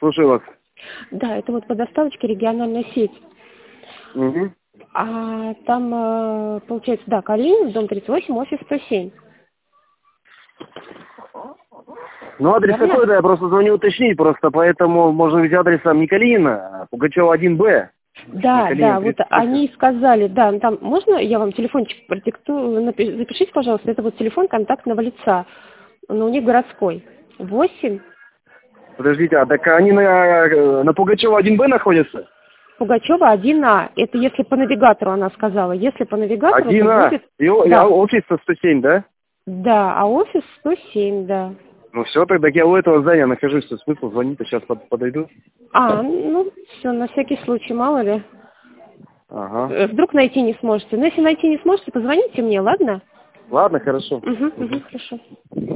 Слушаю вас. Да, это вот по доставочке региональная сеть. Угу. А там, получается, да, Калинин, дом 38, офис 107. Ну, адрес Верно? какой-то, я просто звоню уточнить, просто поэтому можно ведь адресом не Калинина, а Пугачева 1Б. Да, да, вот они сказали, да, там можно я вам телефончик продиктую, запишите, пожалуйста, это вот телефон контактного лица, но у них городской. 8. Подождите, а так они на Пугачева 1Б находятся? Пугачева 1А. Это если по навигатору она сказала. Если по навигатору, 1А? то будет... Да. Офис 107, да? Да, а офис 107, да. Ну все, тогда я у этого здания нахожусь, что смысл звонить, а сейчас подойду. Ну, все, на всякий случай, мало ли. Ага. Вдруг найти не сможете. Но если найти не сможете, позвоните мне, ладно? Ладно, хорошо. Угу, хорошо.